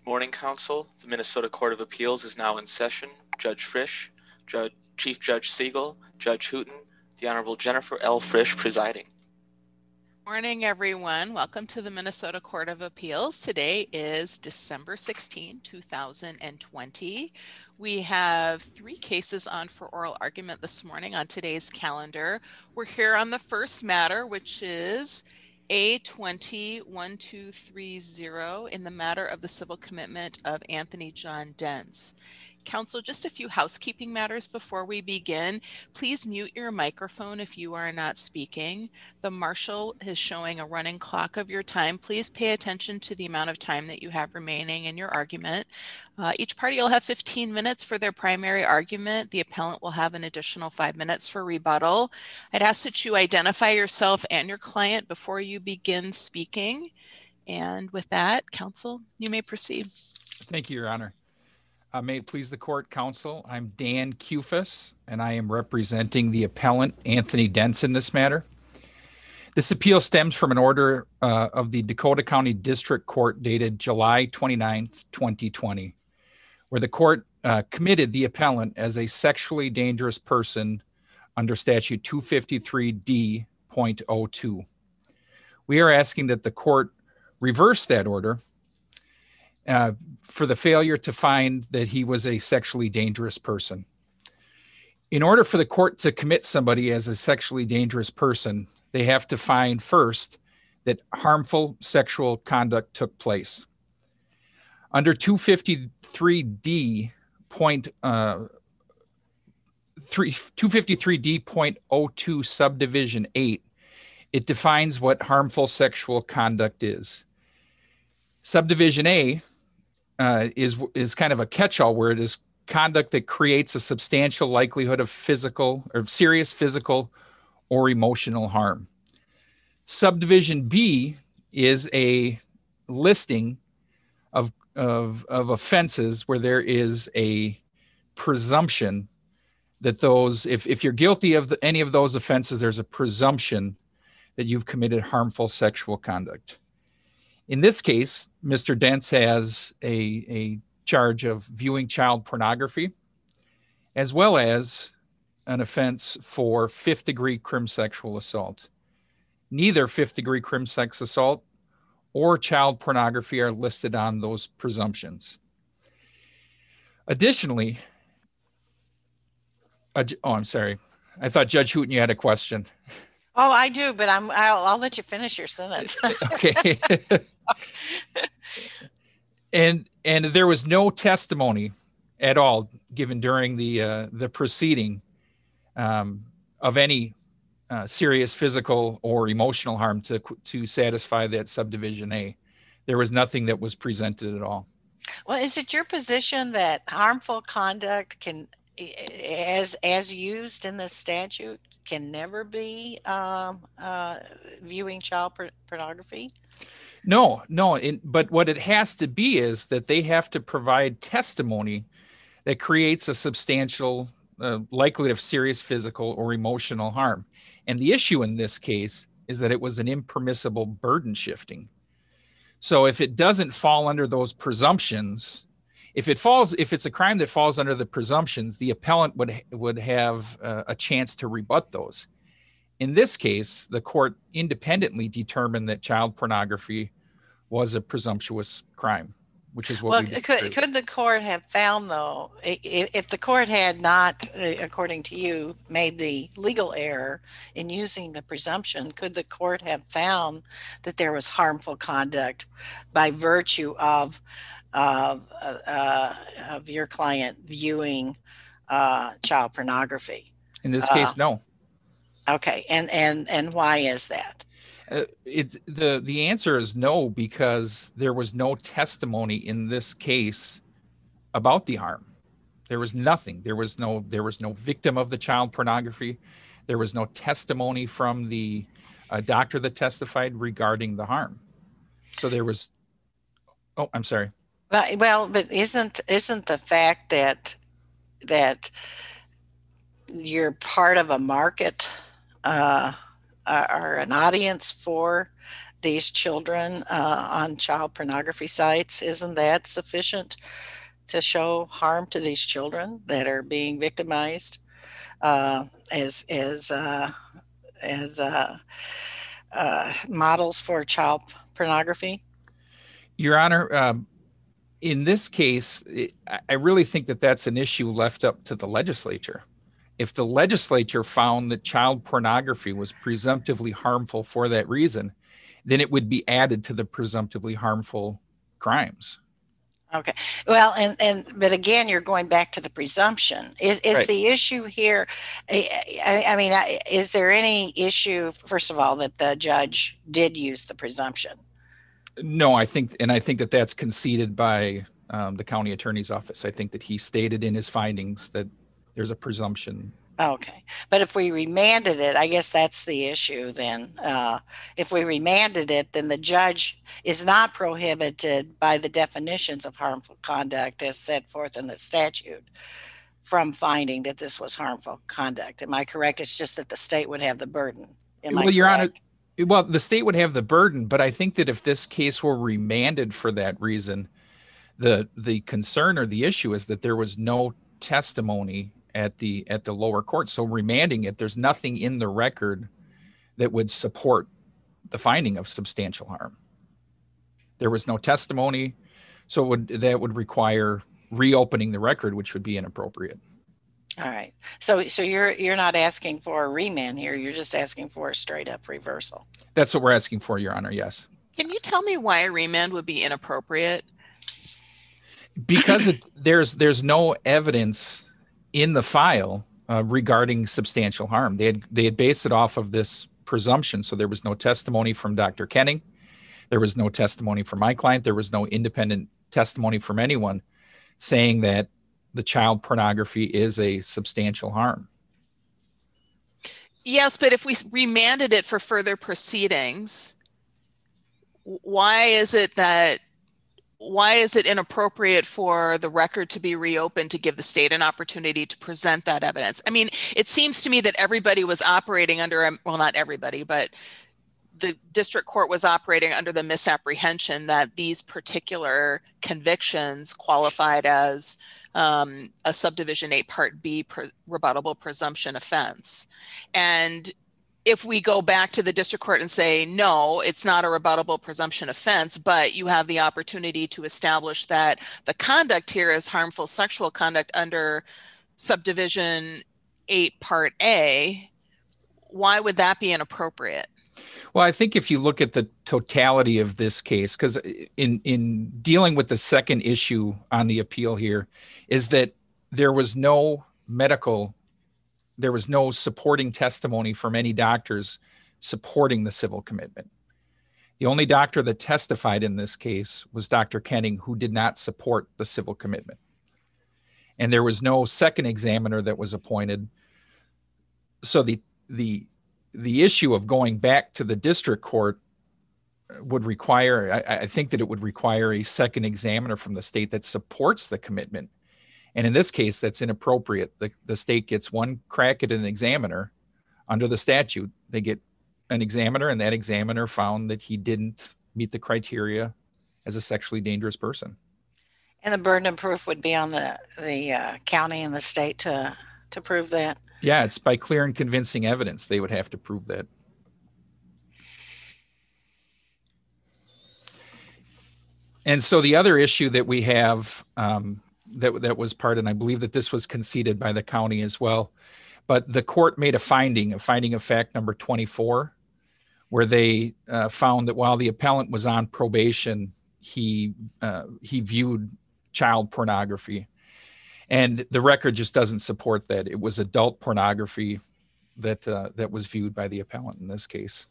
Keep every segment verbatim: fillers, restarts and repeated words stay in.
Morning, Council. The Minnesota Court of Appeals is now in session. Judge Frisch, Judge, Chief Judge Siegel, Judge Hooten, the Honorable Jennifer L. Frisch presiding. Morning, everyone. Welcome to the Minnesota Court of Appeals. Today is December sixteenth, two thousand twenty. We have three cases on for oral argument this morning on today's calendar. We're here on the first matter, which is A twenty one two three zero in the matter of the civil commitment of Anthony John Dentz. Council, just a few housekeeping matters before we begin. Please mute your microphone if you are not speaking. The marshal is showing a running clock of your time. Please pay attention to the amount of time that you have remaining in your argument. Uh, each party will have fifteen minutes for their primary argument. The appellant will have an additional five minutes for rebuttal. I'd ask that you identify yourself and your client before you begin speaking. And with that, counsel, you may proceed. Thank you, Your Honor. Uh, may it please the court, counsel, I'm Dan Kufis, and I am representing the appellant Anthony Dentz in this matter. This appeal stems from an order uh, of the Dakota County District Court dated July twenty-ninth, twenty twenty, where the court uh, committed the appellant as a sexually dangerous person under statute two fifty-three D point oh two. We are asking that the court reverse that order Uh, for the failure to find that he was a sexually dangerous person. In order for the court to commit somebody as a sexually dangerous person, they have to find first that harmful sexual conduct took place. Under two fifty-three D point uh, three, two fifty-three D point oh two subdivision eight, it defines what harmful sexual conduct is. Subdivision A uh, is is kind of a catch-all word. It is conduct that creates a substantial likelihood of physical or serious physical or emotional harm. Subdivision B is a listing of of, of offenses where there is a presumption that those, if, if you're guilty of the, any of those offenses, there's a presumption that you've committed harmful sexual conduct. In this case, Mister Dentz has a, a charge of viewing child pornography, as well as an offense for fifth degree crim sexual assault. Neither fifth degree crim sex assault or child pornography are listed on those presumptions. Additionally, uh, oh, I'm sorry. I thought Judge Hooten, you had a question. Oh, I do, but I'm, I'll, I'll let you finish your sentence. Okay. and and there was no testimony at all given during the uh, the proceeding um, of any uh, serious physical or emotional harm to to satisfy that subdivision A. There was nothing that was presented at all. Well, is it your position that harmful conduct can, as as used in this statute, can never be um, uh, viewing child por- pornography? No, no. It, but what it has to be is that they have to provide testimony that creates a substantial uh, likelihood of serious physical or emotional harm. And the issue in this case is that it was an impermissible burden shifting. So if it doesn't fall under those presumptions, if it falls, if it's a crime that falls under the presumptions, the appellant would would have uh, a chance to rebut those. In this case, the court independently determined that child pornography was a presumptuous crime, which is what well, we could, could the court have found, though, if, if the court had not, according to you, made the legal error in using the presumption, could the court have found that there was harmful conduct by virtue of uh, uh, of your client viewing uh, child pornography? In this case, uh, no. Okay, and and and why is that? Uh, it's the the answer is no, because there was no testimony in this case about the harm. There was nothing. There was no there was no victim of the child pornography. There was no testimony from the uh, doctor that testified regarding the harm. So there was. Oh, I'm sorry. Well, well, but isn't isn't the fact that that you're part of a market uh, or an audience for these children uh, on child pornography sites? Isn't that sufficient to show harm to these children that are being victimized uh, as as uh, as uh, uh, models for child pornography? Your Honor, um, in this case, it, I really think that that's an issue left up to the legislature. If the legislature found that child pornography was presumptively harmful for that reason, then it would be added to the presumptively harmful crimes. Okay. Well, and, and, but again, you're going back to the presumption. Is, is Right. the issue here, I, I, I mean, I- is there any issue, first of all, that the judge did use the presumption? No, I think, and I think that that's conceded by um, the county attorney's office. I think that he stated in his findings that there's a presumption. Okay. But if we remanded it, I guess that's the issue then. Uh, if we remanded it, then the judge is not prohibited by the definitions of harmful conduct as set forth in the statute from finding that this was harmful conduct. Am I correct? It's just that the state would have the burden. Am I Well, Your Honor, correct? well, the state would have the burden, but I think that if this case were remanded for that reason, the the concern or the issue is that there was no testimony at the at the lower court. So remanding it, there's nothing in the record that would support the finding of substantial harm. There was no testimony, so it would that would require reopening the record, which would be inappropriate. All right. So so you're you're not asking for a remand here. You're just asking for a straight up reversal. That's what we're asking for, Your Honor. Yes. Can you tell me why a remand would be inappropriate? Because it, there's there's no evidence in the file uh, regarding substantial harm. They had they had based it off of this presumption. So there was no testimony from Doctor Kenning. There was no testimony from my client. There was no independent testimony from anyone saying that the child pornography is a substantial harm. Yes, but if we remanded it for further proceedings, why is it that why is it inappropriate for the record to be reopened to give the state an opportunity to present that evidence? I mean, it seems to me that everybody was operating under, a, well, not everybody, but the district court was operating under the misapprehension that these particular convictions qualified as um, a subdivision eight part B pre- rebuttable presumption offense. And if we go back to the district court and say, no, it's not a rebuttable presumption offense, but you have the opportunity to establish that the conduct here is harmful sexual conduct under subdivision eight part A, why would that be inappropriate? Well, I think if you look at the totality of this case, because in, in dealing with the second issue on the appeal here, is that there was no medical, there was no supporting testimony from any doctors supporting the civil commitment. The only doctor that testified in this case was Doctor Kenning, who did not support the civil commitment. And there was no second examiner that was appointed. So the the the issue of going back to the district court would require, I, I think that it would require a second examiner from the state that supports the commitment. And in this case, that's inappropriate. The, the state gets one crack at an examiner under the statute. They get an examiner, and that examiner found that he didn't meet the criteria as a sexually dangerous person. And the burden of proof would be on the, the uh, county and the state to, to prove that. Yeah, it's by clear and convincing evidence. They would have to prove that. And so the other issue that we have um, that, that was part, and I believe that this was conceded by the county as well, but the court made a finding, a finding of fact number twenty-four, where they uh, found that while the appellant was on probation, he uh, he viewed child pornography. And the record just doesn't support that. It was adult pornography that uh, that was viewed by the appellant in this case.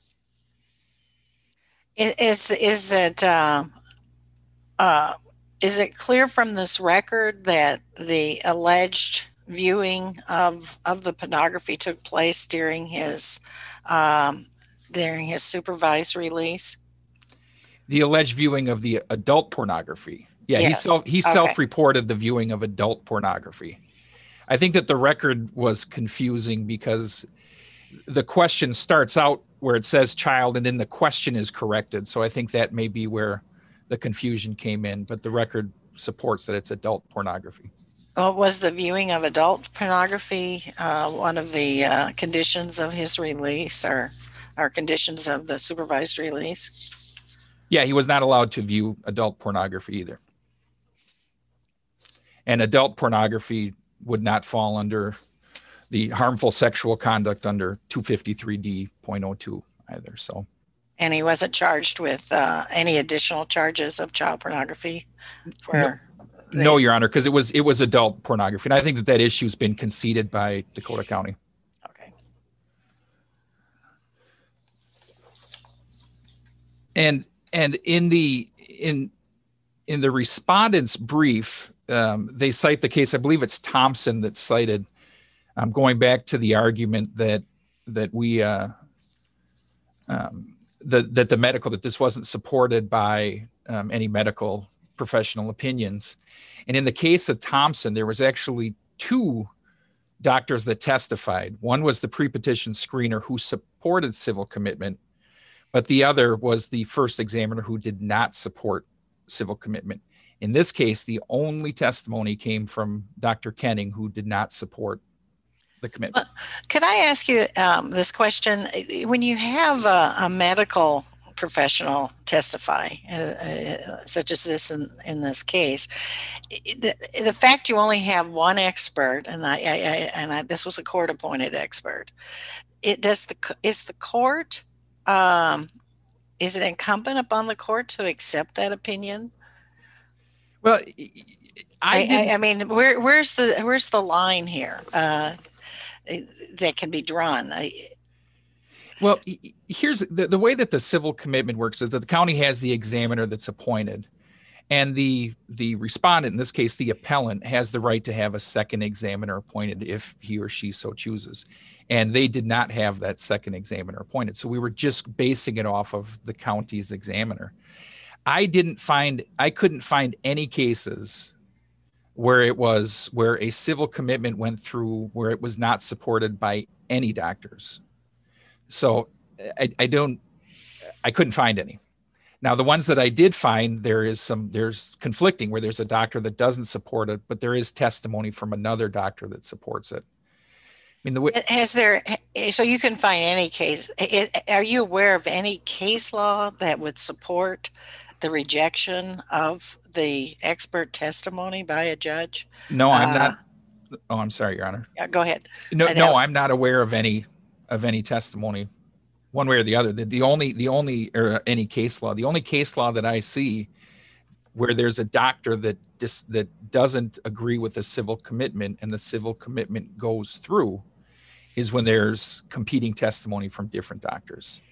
Is is it uh, uh, is it clear from this record that the alleged viewing of of the pornography took place during his um, during his supervised release? The alleged viewing of the adult pornography. Yeah, Yeah. he self he Okay. self-reported the viewing of adult pornography. I think that the record was confusing because the question starts out where it says child and then the question is corrected. So I think that may be where the confusion came in, but the record supports that it's adult pornography. Well, was the viewing of adult pornography uh, one of the uh, conditions of his release, or, or conditions of the supervised release? Yeah, he was not allowed to view adult pornography either. And adult pornography would not fall under the harmful sexual conduct under two fifty-three D point oh two either. So, and he wasn't charged with uh, any additional charges of child pornography for. No. The... No, Your Honor, because it was it was adult pornography, and I think that that issue has been conceded by Dakota County. Okay. And and in the in in the respondent's brief, um, they cite the case. I believe it's Thompson that's cited. Um, going back to the argument that that we uh, um, that that the medical that this wasn't supported by um, any medical professional opinions. And in the case of Thompson, there was actually two doctors that testified. One was the pre-petition screener who supported civil commitment, but the other was the first examiner who did not support civil commitment. In this case, the only testimony came from Doctor Kenning, who did not support the commitment. Could I ask you um, this question? When you have a, a medical professional testify, uh, uh, such as this in, in this case, the, the fact you only have one expert, and I, I, I and I, this was a court-appointed expert, it does the is the court um, is it incumbent upon the court to accept that opinion? Well, I I, I, I mean, where where's the where's the line here uh, that can be drawn? I, Well, here's the, the way that the civil commitment works is that the county has the examiner that's appointed, and the the respondent, in this case, the appellant, has the right to have a second examiner appointed if he or she so chooses. And they did not have that second examiner appointed. So we were just basing it off of the county's examiner. I didn't find, I couldn't find any cases where it was, where a civil commitment went through where it was not supported by any doctors. So I, I don't, I couldn't find any. Now, the ones that I did find, there is some, there's conflicting where there's a doctor that doesn't support it, but there is testimony from another doctor that supports it. I mean, the way, has there, so you can find any case. Are you aware of any case law that would support the rejection of the expert testimony by a judge? No, I'm uh, not. Oh, I'm sorry, Your Honor. Yeah, go ahead. No, no, I'm not aware of any of any testimony, one way or the other. The, the only, the only, or any case law, the only case law that I see where there's a doctor that dis, that doesn't agree with the civil commitment and the civil commitment goes through is when there's competing testimony from different doctors.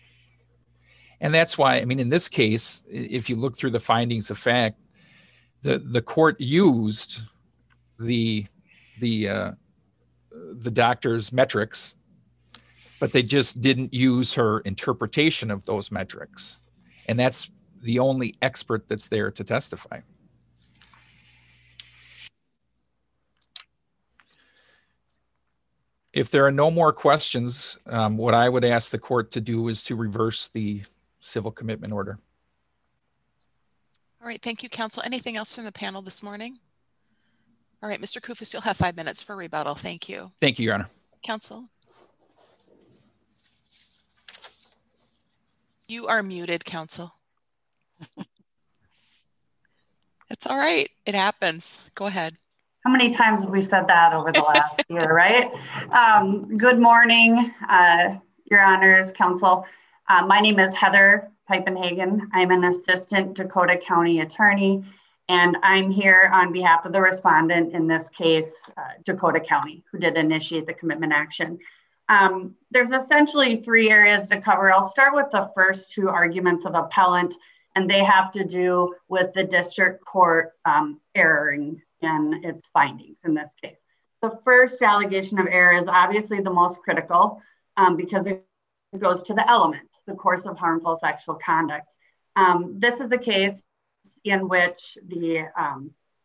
And that's why, I mean, in this case, if you look through the findings of fact, the, the court used the, the, uh, the doctor's metrics, but they just didn't use her interpretation of those metrics. And that's the only expert that's there to testify. If there are no more questions, um, what I would ask the court to do is to reverse the civil commitment order. All right, thank you, counsel. Anything else from the panel this morning? All right, Mister Kufis, you'll have five minutes for rebuttal. Thank you. Thank you, Your Honor. Counsel. You are muted, counsel. It's all right. It happens. Go ahead. How many times have we said that over the last year, right? Um, good morning, uh, Your Honors, counsel. Uh, my name is Heather Piepenhagen. I'm an assistant Dakota County attorney, and I'm here on behalf of the respondent, in this case, uh, Dakota County, who did initiate the commitment action. Um, there's essentially three areas to cover. I'll start with the first two arguments of appellant, and they have to do with the district court um, erring in its findings in this case. The first allegation of error is obviously the most critical um, because it goes to the element, the course of harmful sexual conduct. Um, this is a case in which the, um,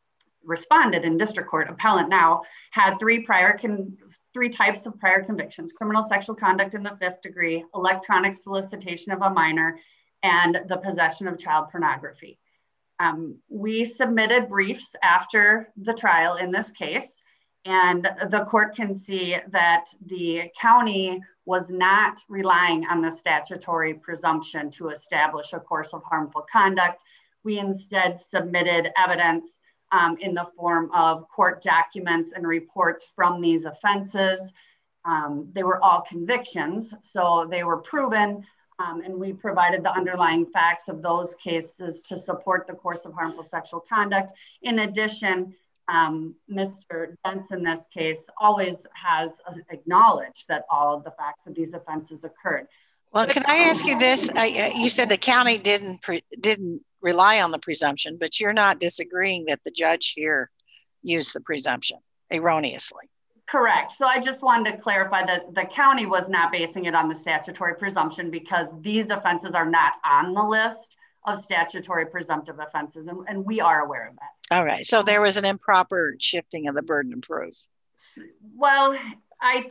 responded in district court, appellant now, had three prior con- three types of prior convictions: criminal sexual conduct in the fifth degree, electronic solicitation of a minor, and the possession of child pornography. Um, we submitted briefs after the trial in this case, and the court can see that the county was not relying on the statutory presumption to establish a course of harmful conduct. We instead submitted evidence um, in the form of court documents and reports from these offenses. Um, they were all convictions, so they were proven, um, and we provided the underlying facts of those cases to support the course of harmful sexual conduct. In addition, um, Mister Dents in this case always has acknowledged that all of the facts of these offenses occurred. Well, can I ask you this? I, you said the county didn't pre, didn't rely on the presumption, but you're not disagreeing that the judge here used the presumption erroneously. Correct. So I just wanted to clarify that the county was not basing it on the statutory presumption, because these offenses are not on the list of statutory presumptive offenses, and, and we are aware of that. All right. So there was an improper shifting of the burden of proof. Well, I,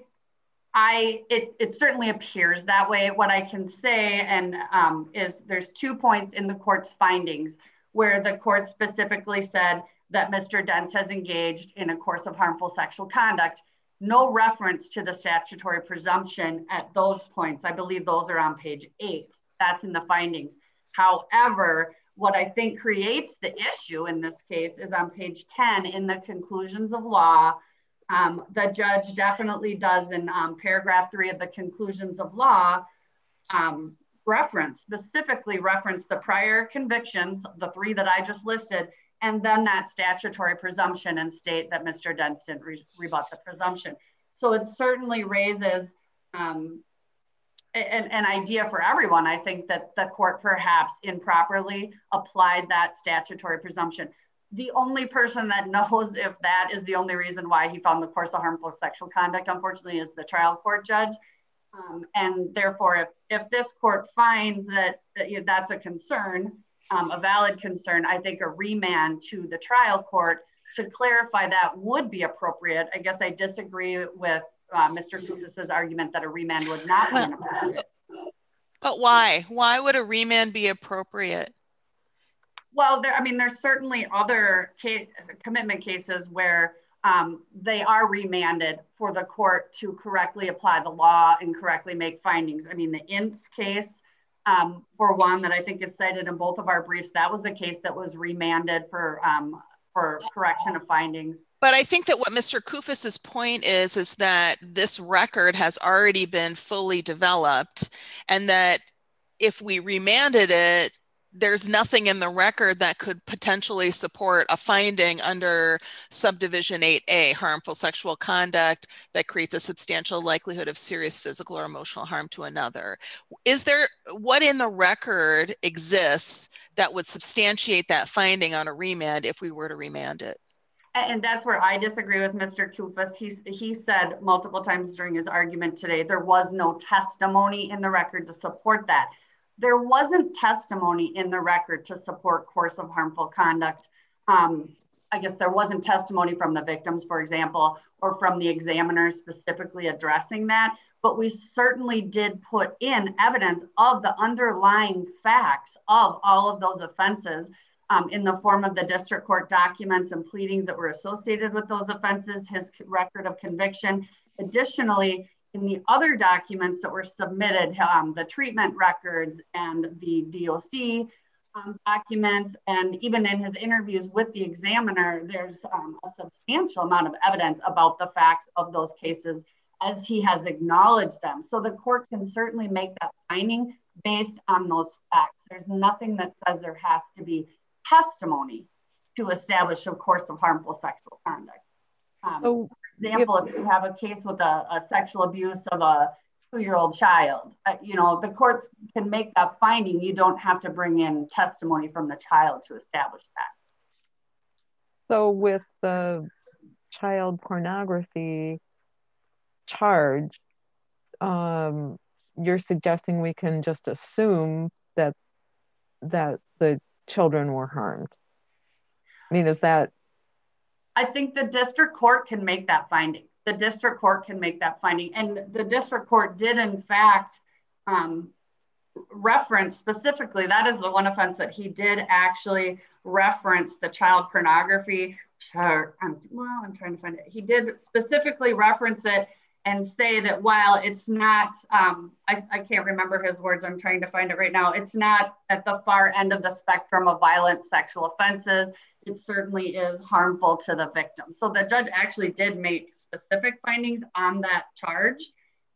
I, it, it certainly appears that way. What I can say and um, is there's two points in the court's findings where the court specifically said that Mister Dents has engaged in a course of harmful sexual conduct. No reference to the statutory presumption at those points. I believe those are on page eight. That's in the findings. However, what I think creates the issue in this case is on page ten in the conclusions of law. Um, the judge definitely does in um, paragraph three of the conclusions of law um, reference, specifically reference the prior convictions, the three that I just listed, and then that statutory presumption, and state that Mister Dents didn't re rebut the presumption. So it certainly raises um, an, an idea for everyone. I think that the court perhaps improperly applied that statutory presumption. The only person that knows if that is the only reason why he found the course of harmful sexual conduct, unfortunately, is the trial court judge. Um, and therefore, if, if this court finds that, that that's a concern, um, a valid concern, I think a remand to the trial court to clarify that would be appropriate. I guess I disagree with uh, Mister Koufos's argument that a remand would not be appropriate. But why? Why would a remand be appropriate? Well, there, I mean, there's certainly other case, commitment cases where um, they are remanded for the court to correctly apply the law and correctly make findings. I mean, the Ince case, um, for one, that I think is cited in both of our briefs, that was a case that was remanded for um, for correction of findings. But I think that what Mister Koufos's point is, is that this record has already been fully developed, and that if we remanded it, there's nothing in the record that could potentially support a finding under subdivision eight A, harmful sexual conduct that creates a substantial likelihood of serious physical or emotional harm to another. Is there, what in the record exists that would substantiate that finding on a remand if we were to remand it? And that's where I disagree with Mister Koufos. He, he said multiple times during his argument today, there was no testimony in the record to support that. There wasn't testimony in the record to support course of harmful conduct. Um, I guess there wasn't testimony from the victims, for example, or from the examiner specifically addressing that, but we certainly did put in evidence of the underlying facts of all of those offenses um, in the form of the district court documents and pleadings that were associated with those offenses, his record of conviction. Additionally, in the other documents that were submitted, um, the treatment records and the D O C um, documents, and even in his interviews with the examiner, there's um, a substantial amount of evidence about the facts of those cases as he has acknowledged them. So the court can certainly make that finding based on those facts. There's nothing that says there has to be testimony to establish a course of harmful sexual conduct. Um, oh. For example, if you have a case with a, a sexual abuse of a two-year-old child, uh, you know, the courts can make that finding. You don't have to bring in testimony from the child to establish that. So with the child pornography charge, um, you're suggesting we can just assume that that the children were harmed. I mean, is that I think the district court can make that finding. The district court can make that finding. And the district court did, in fact, um, reference specifically, that is the one offense that he did actually reference the child pornography. Char, um, well, I'm trying to find it. He did specifically reference it and say that while it's not, um, I, I can't remember his words, I'm trying to find it right now. It's not at the far end of the spectrum of violent sexual offenses. It certainly is harmful to the victim. So the judge actually did make specific findings on that charge.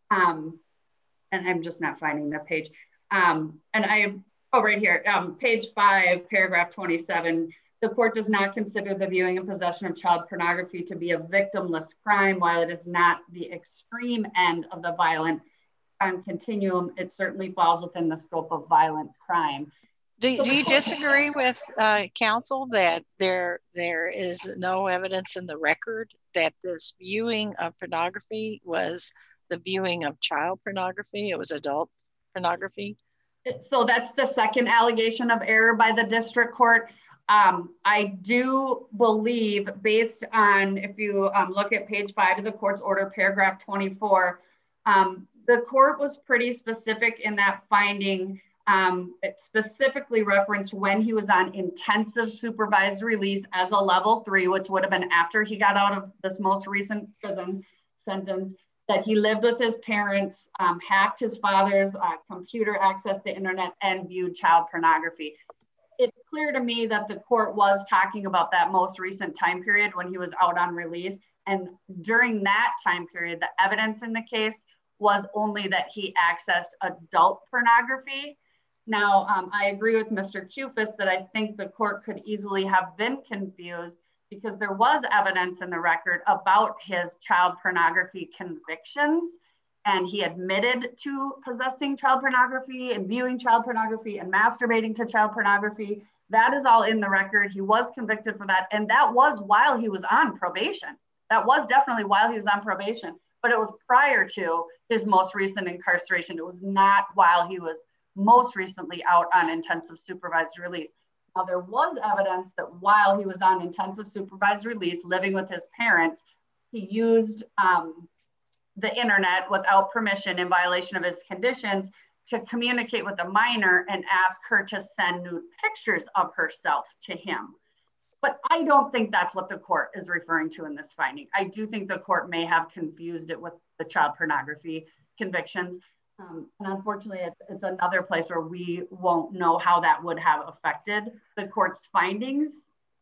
Um, and I'm just not finding the page. Um, and I, oh, right here, um, page five, paragraph twenty-seven, the court does not consider the viewing and possession of child pornography to be a victimless crime. While it is not the extreme end of the violent crime continuum, it certainly falls within the scope of violent crime. Do, do you disagree with uh, counsel that there there is no evidence in the record that this viewing of pornography was the viewing of child pornography? It was adult pornography? So that's the second allegation of error by the district court. Um, I do believe, based on, if you um, look at page five of the court's order, paragraph twenty-four, um, the court was pretty specific in that finding. Um, it specifically referenced when he was on intensive supervised release as a level three, which would have been after he got out of this most recent prison sentence, that he lived with his parents, um, hacked his father's uh, computer, accessed the internet, and viewed child pornography. It's clear to me that the court was talking about that most recent time period when he was out on release. And during that time period, the evidence in the case was only that he accessed adult pornography. Now, um, I agree with Mister Kufis that I think the court could easily have been confused because there was evidence in the record about his child pornography convictions, and he admitted to possessing child pornography and viewing child pornography and masturbating to child pornography. That is all in the record. He was convicted for that, and that was while he was on probation. That was definitely while he was on probation, but it was prior to his most recent incarceration. It was not while he was most recently out on intensive supervised release. Now, there was evidence that while he was on intensive supervised release, living with his parents, he used um, the internet without permission in violation of his conditions to communicate with a minor and ask her to send nude pictures of herself to him. But I don't think that's what the court is referring to in this finding. I do think the court may have confused it with the child pornography convictions. Um, and unfortunately, it's, it's another place where we won't know how that would have affected the court's findings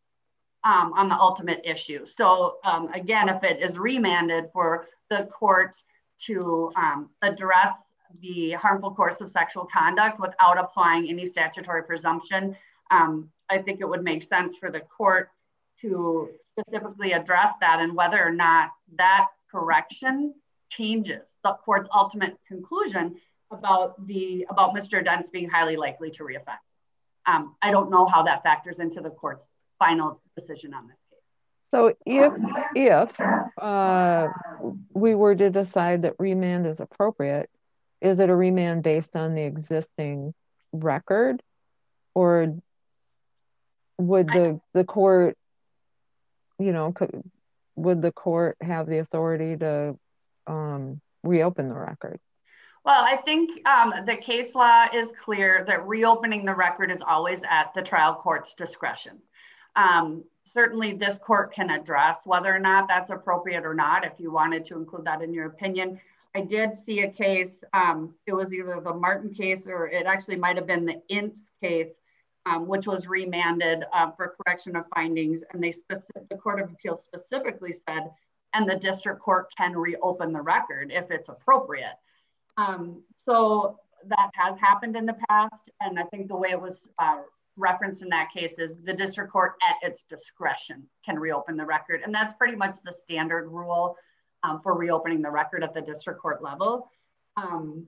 um, on the ultimate issue. So um, again, if it is remanded for the court to um, address the harmful course of sexual conduct without applying any statutory presumption, um, I think it would make sense for the court to specifically address that and whether or not that correction changes the court's ultimate conclusion about the about Mister Dent's being highly likely to reoffend. Um, I don't know how that factors into the court's final decision on this case. So if if uh, we were to decide that remand is appropriate, is it a remand based on the existing record, or would the the court, you know, could, would the court have the authority to um, reopen the record? Well, I think um, the case law is clear that reopening the record is always at the trial court's discretion. Um, certainly this court can address whether or not that's appropriate or not, if you wanted to include that in your opinion. I did see a case, um, it was either the Martin case or it actually might have been the Ince case, um, which was remanded uh, for correction of findings. And they specific, the Court of Appeals specifically said, and the district court can reopen the record if it's appropriate. Um, so that has happened in the past. And I think the way it was uh, referenced in that case is the district court at its discretion can reopen the record. And that's pretty much the standard rule um, for reopening the record at the district court level. Um,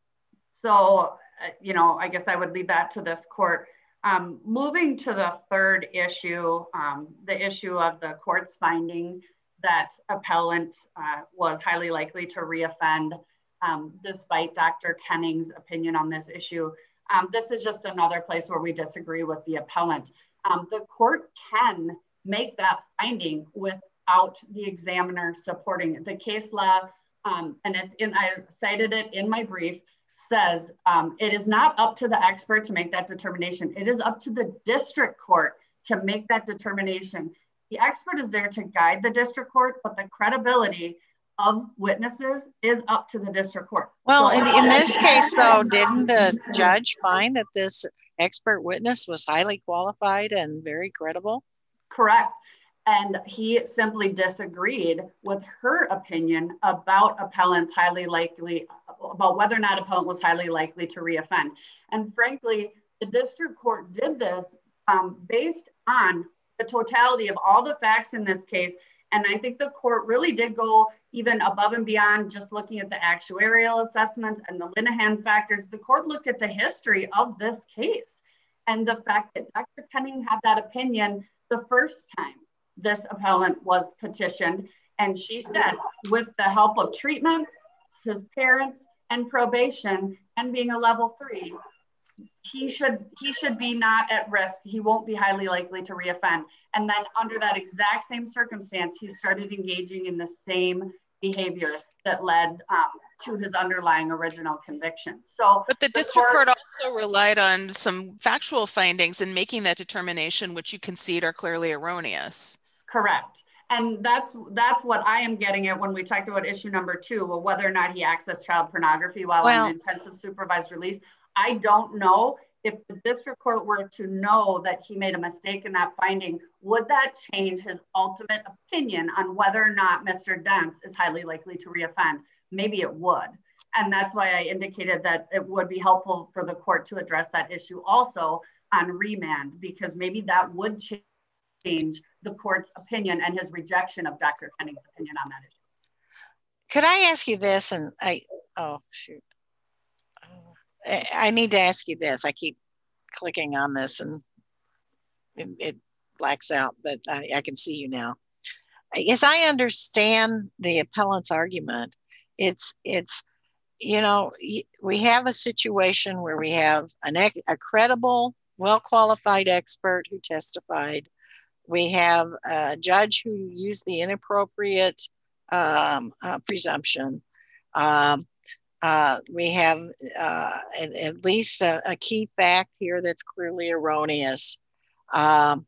so, uh, you know, I guess I would leave that to this court. Um, moving to the third issue, um, the issue of the court's finding that appellant uh, was highly likely to reoffend um, despite Doctor Kenning's opinion on this issue. Um, this is just another place where we disagree with the appellant. Um, the court can make that finding without the examiner supporting it. The case law, um, and it's in, I cited it in my brief, says um, it is not up to the expert to make that determination. It is up to the district court to make that determination. The expert is there to guide the district court, but the credibility of witnesses is up to the district court. Well, So, in, in this case, though, didn't the judge find that this expert witness was highly qualified and very credible? Correct. And he simply disagreed with her opinion about appellant's highly likely, about whether or not appellant was highly likely to reoffend. And frankly, the district court did this um, based on the totality of all the facts in this case. And I think the court really did go even above and beyond just looking at the actuarial assessments and the Linehan factors. The court looked at the history of this case and the fact that Doctor Kenning had that opinion the first time this appellant was petitioned. And she said, with the help of treatment, his parents, and probation, and being a level three, he should he should be not at risk. He won't be highly likely to reoffend. And then under that exact same circumstance, he started engaging in the same behavior that led um, to his underlying original conviction. So, but the, the district court, court also relied on some factual findings in making that determination, which you concede are clearly erroneous. Correct. And that's that's what I am getting at when we talked about issue number two, well, whether or not he accessed child pornography while well, on intensive supervised release. I don't know if the district court were to know that he made a mistake in that finding, would that change his ultimate opinion on whether or not Mister Dentz is highly likely to reoffend? Maybe it would. And that's why I indicated that it would be helpful for the court to address that issue also on remand, because maybe that would change the court's opinion and his rejection of Doctor Kenning's opinion on that issue. Could I ask you this? And I, oh, shoot. I need to ask you this. I keep clicking on this and it, it blacks out, but I, I can see you now. As I understand the appellant's argument, it's, it's, you know, we have a situation where we have an, a credible, well-qualified expert who testified. We have a judge who used the inappropriate um, uh, presumption. Um, Uh, we have uh, at, at least a, a key fact here that's clearly erroneous. Um,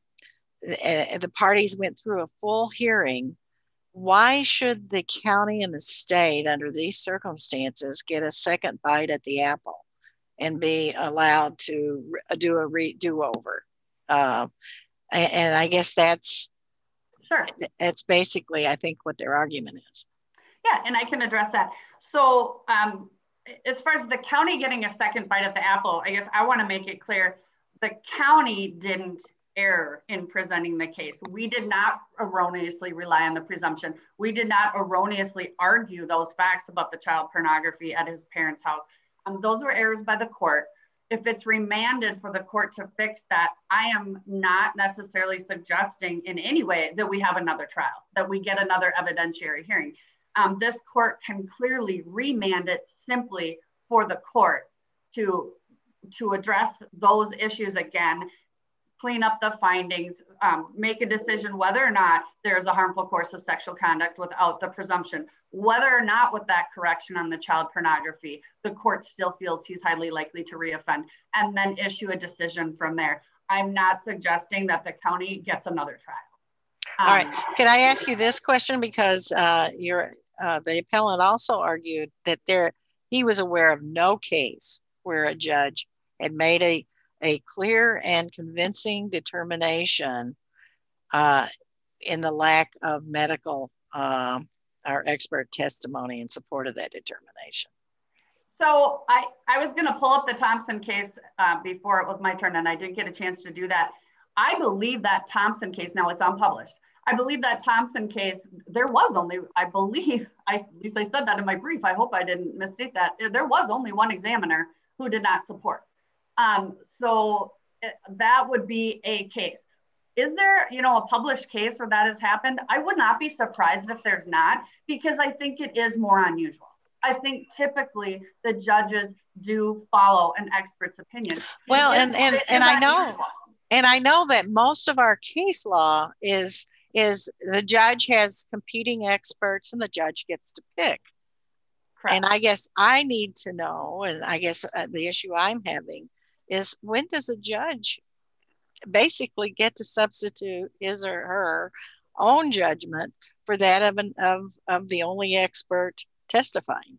the, the parties went through a full hearing. Why should the county and the state under these circumstances get a second bite at the apple and be allowed to re- do a re- do-over? Uh, and, and I guess that's, sure. that's basically, I think, what their argument is. Yeah, and I can address that. So um, as far as the county getting a second bite at the apple, I guess I want to make it clear, the county didn't err in presenting the case. We did not erroneously rely on the presumption. We did not erroneously argue those facts about the child pornography at his parents' house. Um, those were errors by the court. If it's remanded for the court to fix that, I am not necessarily suggesting in any way that we have another trial, that we get another evidentiary hearing. Um, this court can clearly remand it simply for the court to, to address those issues again, clean up the findings, um, make a decision whether or not there's a harmful course of sexual conduct without the presumption, whether or not with that correction on the child pornography, the court still feels he's highly likely to reoffend, and then issue a decision from there. I'm not suggesting that the county gets another trial. Um, All right, can I ask you this question? Because uh, you're, uh, the appellant also argued that there he was aware of no case where a judge had made a, a clear and convincing determination uh, in the lack of medical um, or expert testimony in support of that determination. So I, I was going to pull up the Thompson case uh, before it was my turn, and I didn't get a chance to do that. I believe that Thompson case, now it's unpublished. I believe that Thompson case, there was only, I believe, I, at least I said that in my brief. I hope I didn't misstate that. There was only one examiner who did not support. Um, so it, that would be a case. Is there, you know, a published case where that has happened? I would not be surprised if there's not, because I think it is more unusual. I think typically the judges do follow an expert's opinion. Well, and and, and, and I know, And I know that most of our case law is, is the judge has competing experts and the judge gets to pick. Correct. And I guess I need to know, and I guess the issue I'm having is, when does a judge basically get to substitute his or her own judgment for that of an of of the only expert testifying?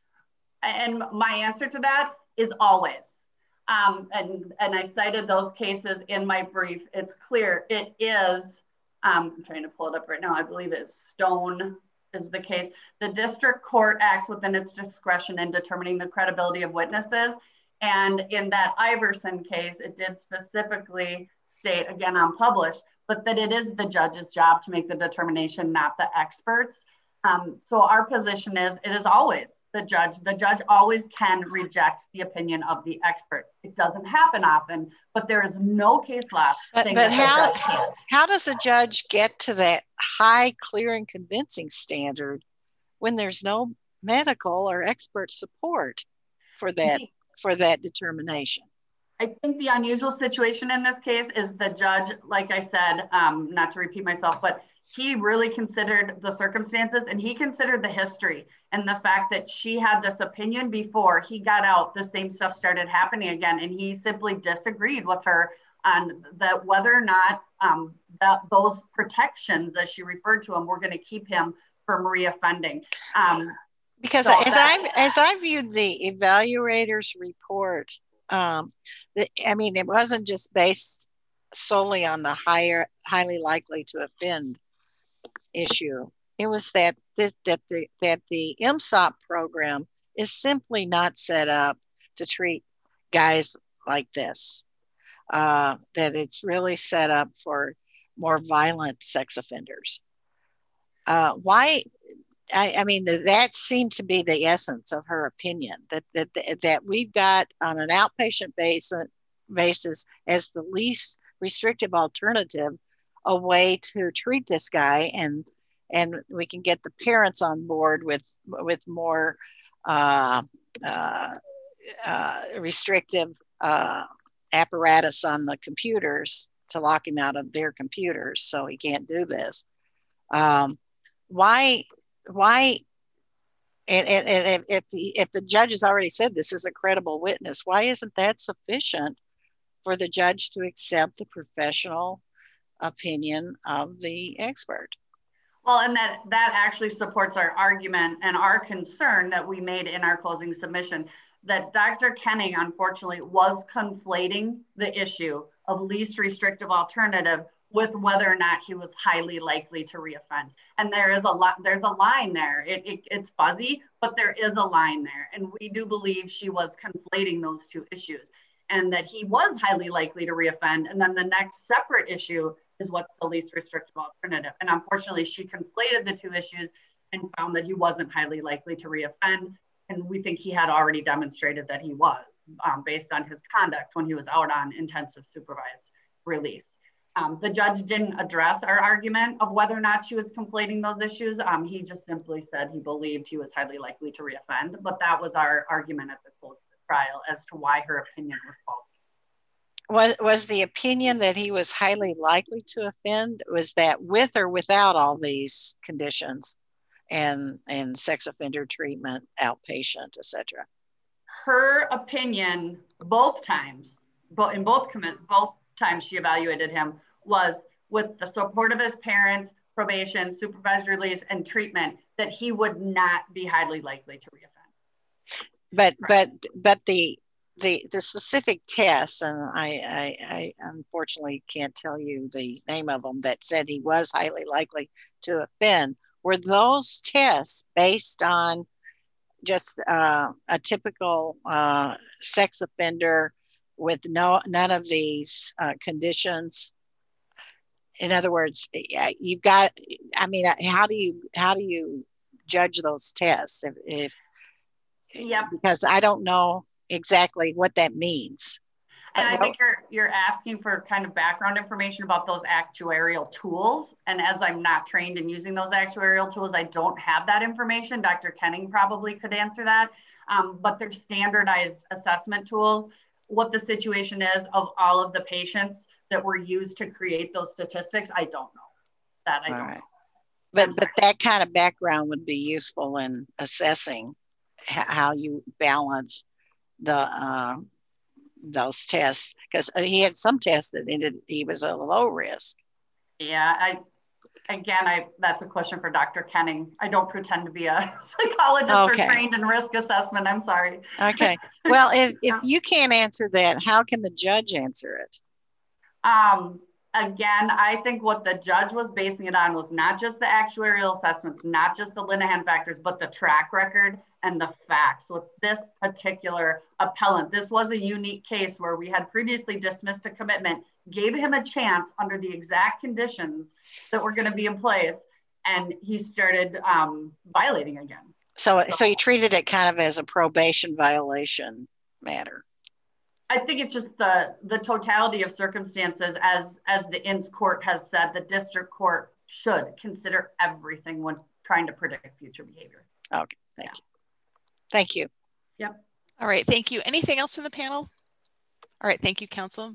And my answer to that is always. Um, and and I cited those cases in my brief. It's clear it is. Um, I'm trying to pull it up right now. I believe it's Stone is the case. The district court acts within its discretion in determining the credibility of witnesses. And in that Iverson case, it did specifically state, again, unpublished, but that it is the judge's job to make the determination, not the experts. Um, so our position is, it is always the judge. The judge always can reject the opinion of the expert. It doesn't happen often, but there is no case law saying but, but that how, the judge can't. How does the judge get to that high, clear, and convincing standard when there's no medical or expert support for that, for that determination? I think the unusual situation in this case is the judge, like I said, um, not to repeat myself, but he really considered the circumstances, and he considered the history and the fact that she had this opinion before he got out, the same stuff started happening again. And he simply disagreed with her on that, whether or not um, that those protections, as she referred to him, were going to keep him from reoffending. Um, because so as I as I viewed the evaluator's report, um, the, I mean, it wasn't just based solely on the higher, highly likely to offend issue. It was that this, that the that the M S O P program is simply not set up to treat guys like this. Uh, that it's really set up for more violent sex offenders. Uh, why? I, I mean, that seemed to be the essence of her opinion, that that that we've got on an outpatient basis basis as the least restrictive alternative, a way to treat this guy, and and we can get the parents on board with with more uh, uh, uh, restrictive uh, apparatus on the computers to lock him out of their computers, so he can't do this. Um, why? Why? And, and, and if the if the judge has already said this is a credible witness, why isn't that sufficient for the judge to accept the professional opinion of the expert? Well, and that that actually supports our argument and our concern that we made in our closing submission, that Doctor Kenning, unfortunately, was conflating the issue of least restrictive alternative with whether or not he was highly likely to reoffend. And there is a lot, there's a line there. It, it, it's fuzzy, but there is a line there. And we do believe she was conflating those two issues, and that he was highly likely to reoffend. And then the next separate issue is what's the least restrictive alternative. And unfortunately, she conflated the two issues and found that he wasn't highly likely to reoffend. And we think he had already demonstrated that he was, um, based on his conduct when he was out on intensive supervised release. Um, the judge didn't address our argument of whether or not she was conflating those issues. Um, he just simply said he believed he was highly likely to reoffend, but that was our argument at the close of the trial as to why her opinion was false. Was, was the opinion that he was highly likely to offend, was that with or without all these conditions and, and sex offender treatment, outpatient, et cetera? Her opinion, both times, but in both both times she evaluated him, was with the support of his parents, probation, supervised release, and treatment, that he would not be highly likely to reoffend. But right. but but the the the specific tests, and I, I I unfortunately can't tell you the name of them, that said he was highly likely to offend, were those tests based on just uh, a typical uh, sex offender with no none of these uh, conditions? In other words, you've got, I mean, how do you, how do you judge those tests? If, if yep. Because I don't know exactly what that means. And I think you're, you're asking for kind of background information about those actuarial tools. And as I'm not trained in using those actuarial tools, I don't have that information. Doctor Kenning probably could answer that. Um, but they're standardized assessment tools. what the situation is of all of the patients that were used to create those statistics. I don't know. That I All don't right. know. But but that kind of background would be useful in assessing h- how you balance the uh, those tests, because he had some tests that ended he was a low risk. Yeah, I again, I that's a question for Doctor Kenning. I don't pretend to be a psychologist Okay. or trained in risk assessment. I'm sorry. Okay. Well, if if you can't answer that, how can the judge answer it? Um, again, I think what the judge was basing it on was not just the actuarial assessments, not just the Linehan factors, but the track record and the facts with this particular appellant. This was a unique case where we had previously dismissed a commitment, gave him a chance under the exact conditions that were going to be in place, and he started um, violating again. So, So- so you treated it kind of as a probation violation matter. I think it's just the the totality of circumstances, as as the I N S court has said, the district court should consider everything when trying to predict future behavior. Okay, thank you. Thank you. Yep. All right, thank you. Anything else from the panel? All right, thank you, counsel.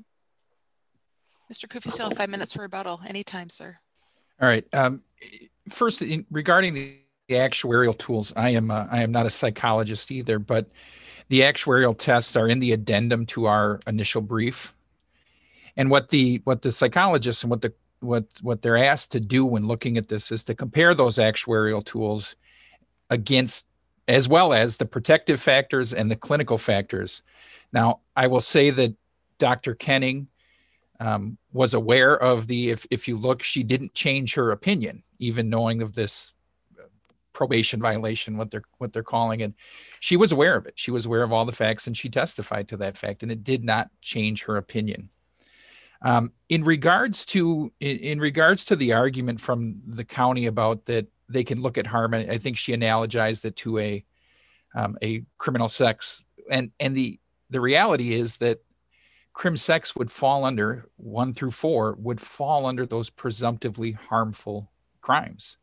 Mister Kufis, you'll have five minutes for rebuttal. Anytime, sir. All right. Um, first, in, regarding the, the actuarial tools, I am uh, I am not a psychologist either, but the actuarial tests are in the addendum to our initial brief. And what the what the psychologists and what the what what they're asked to do when looking at this is to compare those actuarial tools against, as well as the protective factors and the clinical factors. Now, I will say that Doctor Kenning um, was aware of the, if, if you look, she didn't change her opinion, even knowing of this probation violation, what they're, what they're calling it. She was aware of it. She was aware of all the facts, and she testified to that fact, and it did not change her opinion. Um, in regards to, in, in regards to the argument from the county about that they can look at harm, I think she analogized it to a, um, a criminal sex. And, and the, the reality is that crim sex would fall under, one through four would fall under those presumptively harmful crimes.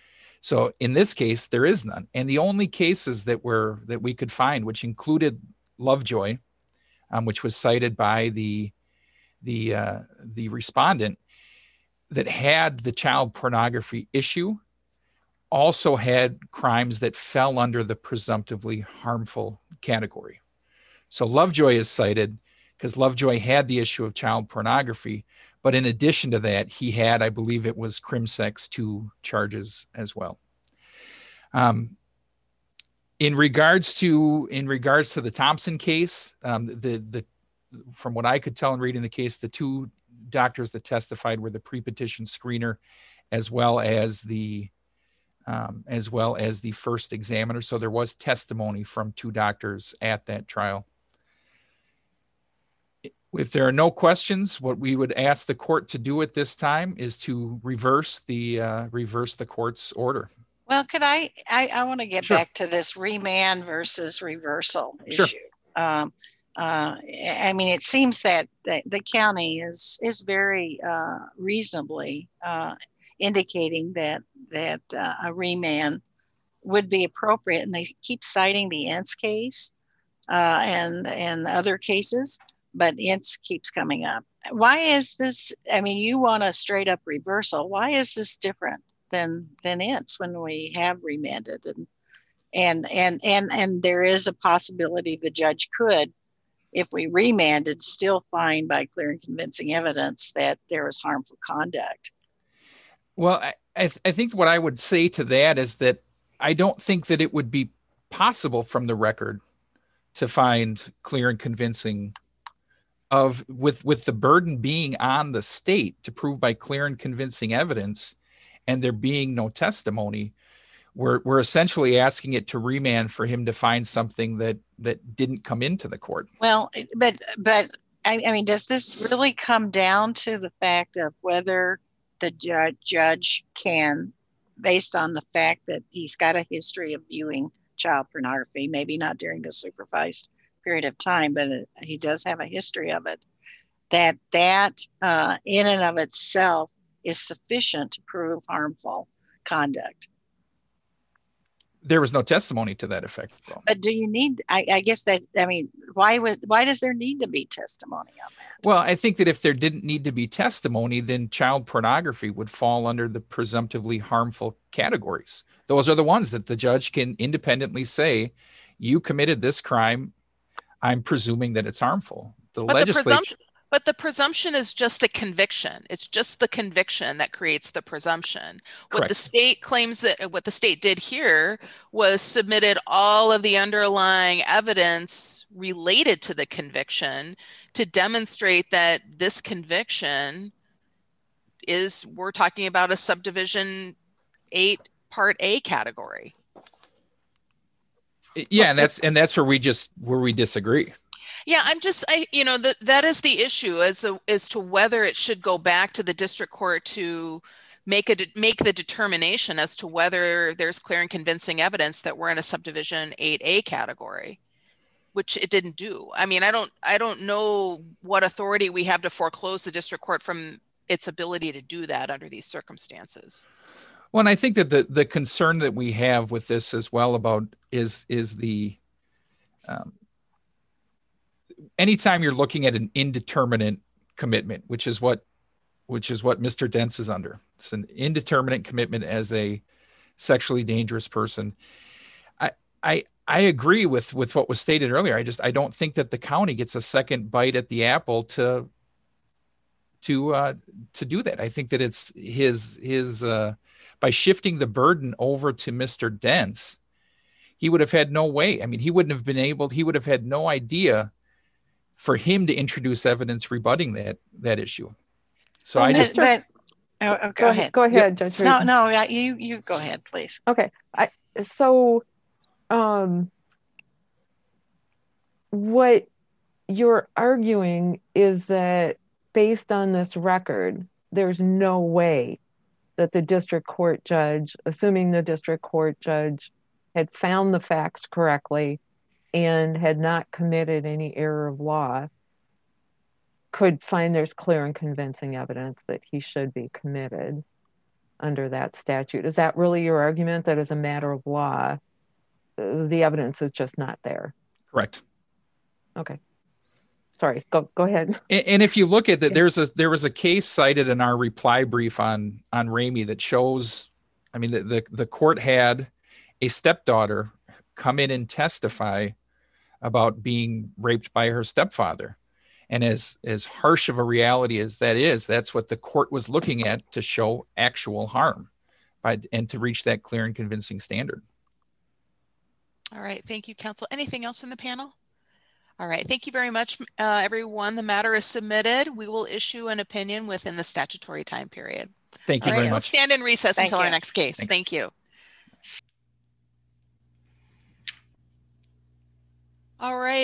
So in this case, there is none. And the only cases that were, that we could find, which included Lovejoy, um, which was cited by the, the, uh, the respondent, that had the child pornography issue, also had crimes that fell under the presumptively harmful category. So Lovejoy is cited because Lovejoy had the issue of child pornography, but in addition to that, he had, I believe it was crim sex two charges as well. Um, in regards to, in regards to the Thompson case, um, the, the, from what I could tell in reading the case, the two doctors that testified were the pre-petition screener, as well as the, um, as well as the first examiner. So there was testimony from two doctors at that trial. If there are no questions, what we would ask the court to do at this time is to reverse the, uh, reverse the court's order. Well, could I, I, I want to get Sure. back to this remand versus reversal Sure. issue. Um, uh, I mean, it seems that the, the county is, is very uh, reasonably uh, indicating that, that uh, a remand would be appropriate. And they keep citing the Ince case uh, and, and other cases, but Ince keeps coming up. Why is this, I mean, you want a straight up reversal. Why is this different than, than Ince when we have remanded? And, and, and, and, and there is a possibility the judge could, if we remanded, still find by clear and convincing evidence that there was harmful conduct. Well, I, I, th- I think what I would say to that is that I don't think that it would be possible from the record to find clear and convincing of, with, with the burden being on the state to prove by clear and convincing evidence, and there being no testimony. We're, we're essentially asking it to remand for him to find something that, that didn't come into the court. Well, but, but I, I mean, does this really come down to the fact of whether the judge, judge can, based on the fact that he's got a history of viewing child pornography, maybe not during the supervised period of time, but it, he does have a history of it, that that uh, in and of itself is sufficient to prove harmful conduct? There was no testimony to that effect, though. But do you need, I, I guess that, I mean, why would, why does there need to be testimony on that? Well, I think that if there didn't need to be testimony, then child pornography would fall under the presumptively harmful categories. Those are the ones that the judge can independently say, you committed this crime, I'm presuming that it's harmful. The But the legislature. presumption, but the presumption is just a conviction. It's just the conviction that creates the presumption. What Correct. the state claims that what the state did here was submitted all of the underlying evidence related to the conviction to demonstrate that this conviction is, we're talking about a subdivision eight part A category. Yeah, and that's and that's where we just where we disagree. Yeah, I'm just, I, you know, that that is the issue as a, as to whether it should go back to the district court to make a make the determination as to whether there's clear and convincing evidence that we're in a subdivision eight A category, which it didn't do. I mean, I don't I don't know what authority we have to foreclose the district court from its ability to do that under these circumstances. Well, and I think that the the concern that we have with this as well about is is the um, anytime you're looking at an indeterminate commitment, which is what which is what Mister Dentz is under. It's an indeterminate commitment as a sexually dangerous person. I I I agree with with what was stated earlier. I just I don't think that the county gets a second bite at the apple to to uh, to do that. I think that it's his his uh, by shifting the burden over to Mister Dentz, he would have had no way. I mean, he wouldn't have been able. He would have had no idea for him to introduce evidence rebutting that that issue. So Well, I just But, oh, oh, go, Go ahead. Go ahead, Judge. No, Reed. no, yeah, you, you go ahead, please. Okay. I, so, um, what you're arguing is that based on this record, there's no way that the district court judge, assuming the district court judge had found the facts correctly and had not committed any error of law, could find there's clear and convincing evidence that he should be committed under that statute. Is that really your argument, that as a matter of law, uh, the evidence is just not there? correct. Okay. Sorry, go go ahead. And, and if you look at that, there's a there was a case cited in our reply brief on on Ramey that shows. I mean, the the, the court had a stepdaughter come in and testify about being raped by her stepfather. And as, as harsh of a reality as that is, that's what the court was looking at to show actual harm by, and to reach that clear and convincing standard. All right, thank you, counsel. Anything else from the panel? All right, thank you very much, uh, everyone. The matter is submitted. We will issue an opinion within the statutory time period. Thank you All right, very we'll much. stand in recess Thank until our you. next case. Thanks. Thank you. All right.